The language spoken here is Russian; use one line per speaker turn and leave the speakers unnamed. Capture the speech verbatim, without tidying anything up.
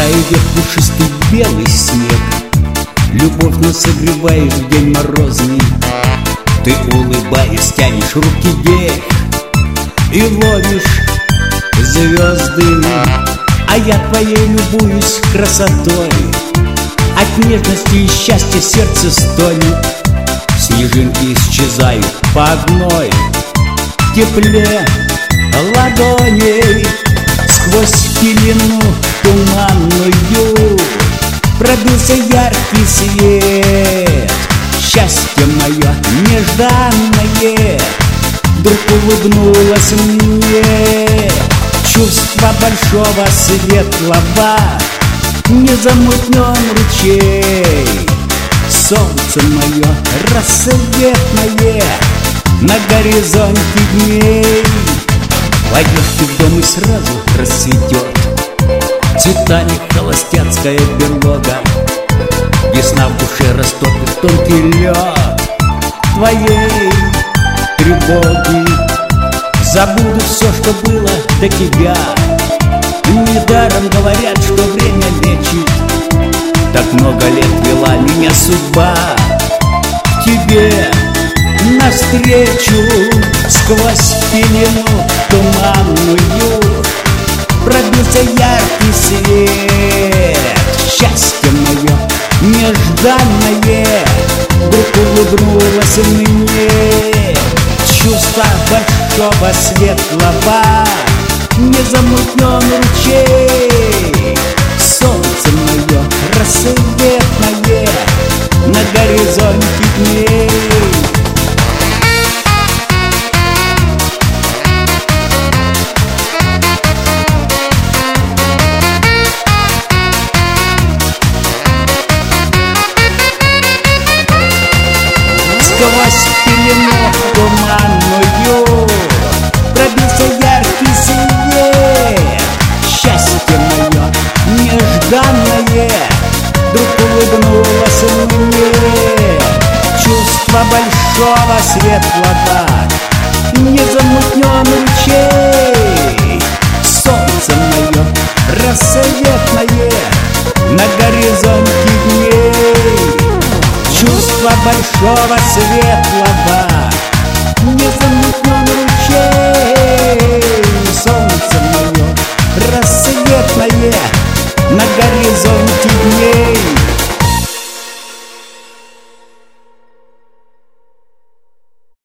Тает пушистый белый снег, любовь нас согревает в день морозный. Ты, улыбаясь, тянешь руки вверх и ловишь звезды, а я твоей любуюсь красотой. От нежности и счастья сердце стонет, снежинки исчезают по одной. В тепле ладоней сквозь пелену туманную пробился яркий свет. Счастье мое нежданное вдруг улыбнулось мне. Чувство большого светлого, незамутнен ручей. Солнце мое рассветное на горизонте дней. Войдешь ты в дом и сразу расцветет цветами холостяцкая берлога. Весна в душе растопит тонкий лед твоей тревоги. Забуду все, что было до тебя. Недаром говорят, что время лечит. Так много лет вела меня судьба к тебе навстречу. Сквозь пелену туманную пробился яркий свет. Счастье мое нежданное вдруг улыбнулось мне. Чувство большого светлого, незамутнен ручей. Солнце мое рассветное на горизонте дней. Сквозь пелену туманную пробился яркий свет. Счастье мое нежданное вдруг улыбнулось мне. Чувство большого светлого, незамутнен ручей. Солнце мое рассветное на горизонте дней. Чувство большого светлого, незамутнен